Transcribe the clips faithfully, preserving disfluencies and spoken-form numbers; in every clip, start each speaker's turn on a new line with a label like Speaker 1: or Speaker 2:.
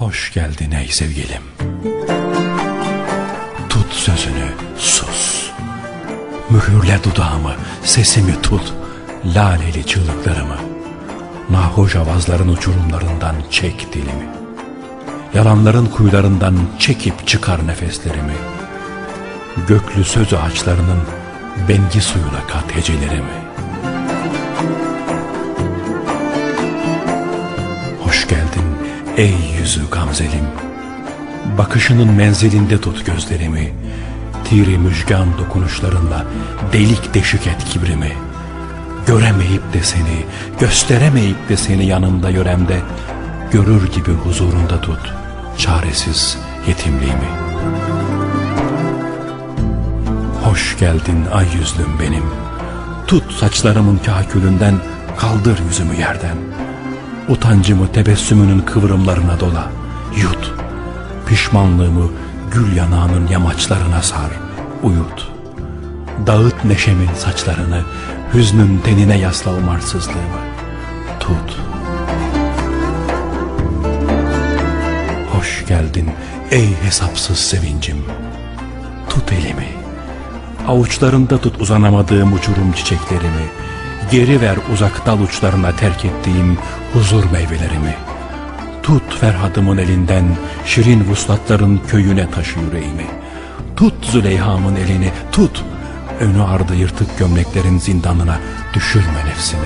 Speaker 1: Hoş geldin ey sevgilim. Tut sözünü, sus. Mühürle dudağımı, sesimi tut. Laleli çığlıklarımı. Nahoş avazların uçurumlarından çek dilimi. Yalanların kuyularından çekip çıkar nefeslerimi. Göklü söz ağaçlarının bengi suyuna kat hecelerimi. Hoş geldin ey yüzü gamzelim. Bakışının menzilinde tut gözlerimi. Tiri müjgan dokunuşlarınla delik deşik et kibrimi. Göremeyip de seni, gösteremeyip de seni yanımda yöremde, görür gibi huzurunda tut çaresiz yetimliğimi. Hoş geldin ay yüzlüm benim. Tut saçlarımın kahkülünden, kaldır yüzümü yerden. Utancımı tebessümünün kıvrımlarına dola, yut. Pişmanlığımı gül yanağının yamaçlarına sar, uyut. Dağıt neşemin saçlarını, hüznün tenine yasla umarsızlığımı, tut. Hoş geldin ey hesapsız sevincim. Tut elimi, avuçlarında tut uzanamadığım uçurum çiçeklerimi. Geri ver uzak dal uçlarına terk ettiğim huzur meyvelerimi. Tut Ferhad'ımın elinden şirin vuslatların köyüne taşı yüreğimi. Tut Züleyha'mın elini, tut. Önü ardı yırtık gömleklerin zindanına düşürme nefsimi.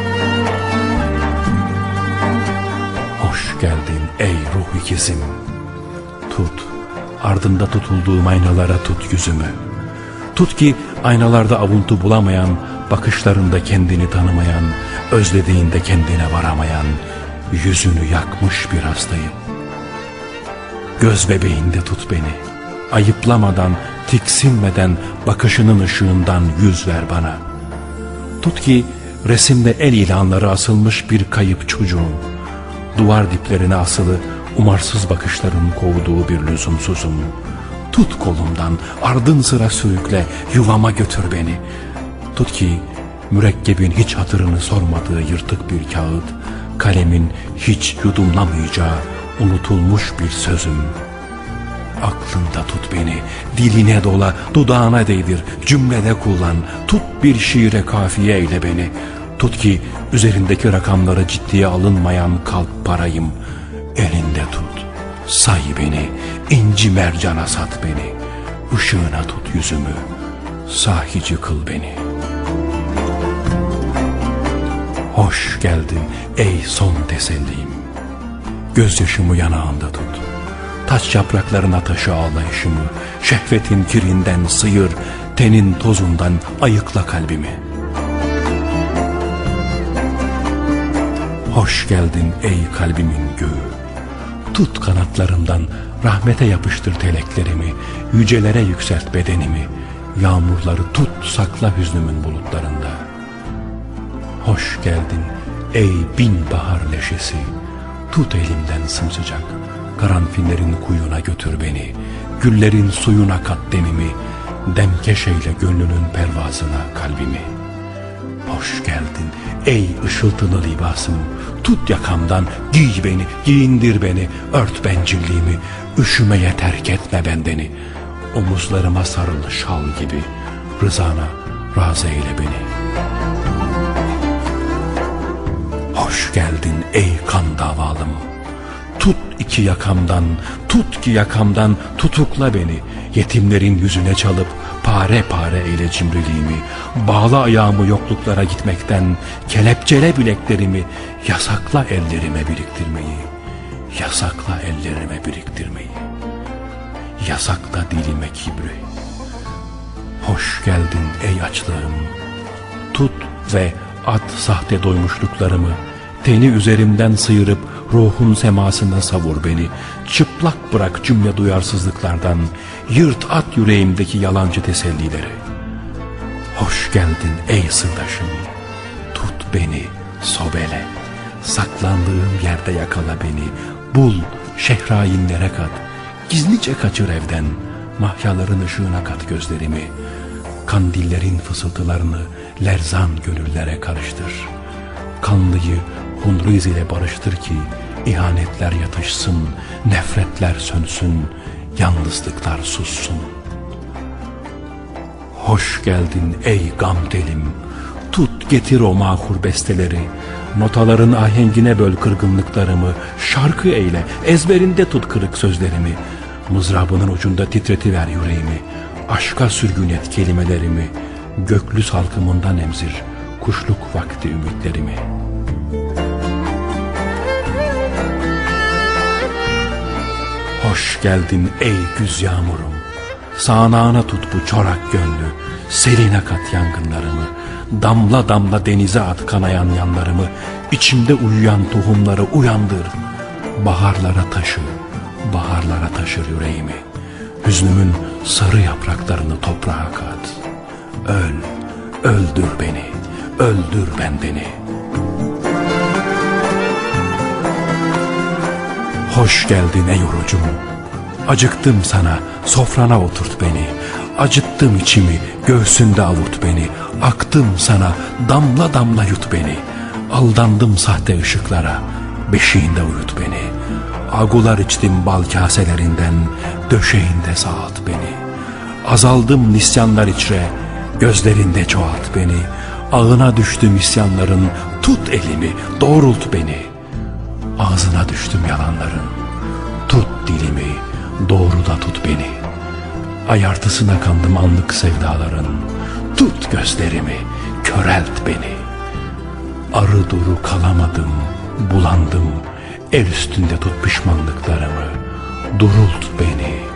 Speaker 1: Hoş geldin ey ruh ikizim. Tut, ardında tutulduğum aynalara tut yüzümü. Tut ki aynalarda avuntu bulamayan, bakışlarında kendini tanımayan, özlediğinde kendine varamayan, yüzünü yakmış bir hastayım. Göz bebeğinde tut beni. Ayıplamadan, tiksinmeden bakışının ışığından yüz ver bana. Tut ki resimde el ilanları asılmış bir kayıp çocuğum. Duvar diplerine asılı umarsız bakışların kovduğu bir lüzumsuzum. Tut kolumdan, ardın sıra sürükle, yuvama götür beni. Tut ki mürekkebin hiç hatırını sormadığı yırtık bir kağıt, kalemin hiç yudumlamayacağı unutulmuş bir sözüm. Aklında tut beni, diline dola, dudağına değdir, cümlede kullan. Tut bir şiire kafiye eyle beni. Tut ki üzerindeki rakamları ciddiye alınmayan kalp parayım. Elinde tut, say beni, inci mercana sat beni. Işığına tut yüzümü, sahici kıl beni. Hoş geldin ey son tesellim. Gözyaşımı yanağında tut. Taç yapraklarına taşı ağlayışımı, şehvetin kirinden sıyır, tenin tozundan ayıkla kalbimi. Hoş geldin ey kalbimin göğü. Tut kanatlarımdan rahmete yapıştır teleklerimi, yücelere yükselt bedenimi, yağmurları tut sakla hüznümün bulutlarında. Hoş geldin ey bin bahar neşesi, tut elimden sımsıcak, karanfillerin kuyuna götür beni, güllerin suyuna kat demimi, demkeşeyle gönlünün pervazına kalbimi. Hoş geldin ey ışıltılı libasım, tut yakamdan, giy beni, giyindir beni, ört bencilliğimi, üşümeye terk etme bendeni. Omuzlarıma sarıl şal gibi, rızana razı eyle beni. Hoş geldin ey kan davalım. Tut iki yakamdan, tut ki yakamdan tutukla beni. Yetimlerin yüzüne çalıp pare pare eyle cimriliğimi. Bağla ayağımı yokluklara gitmekten, kelepçele bileklerimi, yasakla ellerime biriktirmeyi. Yasakla ellerime biriktirmeyi. Yasakla dilime kibri. Hoş geldin ey açlığım. Tut ve at sahte doymuşluklarımı. Teni üzerimden sıyırıp ruhun semasına savur beni. Çıplak bırak cümle duyarsızlıklardan. Yırt at yüreğimdeki yalancı tesellileri. Hoş geldin ey sırdaşım. Tut beni, sobele. Saklandığım yerde yakala beni. Bul, şehrainlere kat. Gizlice kaçır evden. Mahyaların ışığına kat gözlerimi. Kandillerin fısıltılarını lerzan gönüllere karıştır. Kanlıyı Hunriz ile barıştır ki İhanetler yatışsın, nefretler sönsün, yalnızlıklar sussun. Hoş geldin ey gam delim, tut getir o mahur besteleri, notaların ahengine böl kırgınlıklarımı, şarkı eyle, ezberinde tut kırık sözlerimi, mızrabının ucunda titretiver yüreğimi, aşka sürgün et kelimelerimi, göklü salkımından emzir kuşluk vakti ümitlerimi. Hoş geldin ey güz yağmurum, sağanağına tut bu çorak gönlü, seline kat yangınlarımı, damla damla denize at kanayan yanlarımı, içimde uyuyan tohumları uyandır, baharlara taşı, baharlara taşır yüreğimi, hüznümün sarı yapraklarını toprağa kat. Öl, öldür beni, öldür bendeni. Hoş geldin ey orucum, acıktım sana, sofrana oturt beni, acıttım içimi, göğsünde avurt beni, aktım sana, damla damla yut beni, aldandım sahte ışıklara, beşiğinde uyut beni, agular içtim bal kaselerinden, döşeğinde sağalt beni, azaldım nisyanlar içre, gözlerinde çoğalt beni, ağına düştüm isyanların, tut elimi, doğrult beni. Ağzına düştüm yalanların, tut dilimi, doğru da tut beni. Ayartısına kandım anlık sevdaların, tut gözlerimi, körelt beni. Arı duru kalamadım, bulandım, el üstünde tut pişmanlıklarımı, durult beni.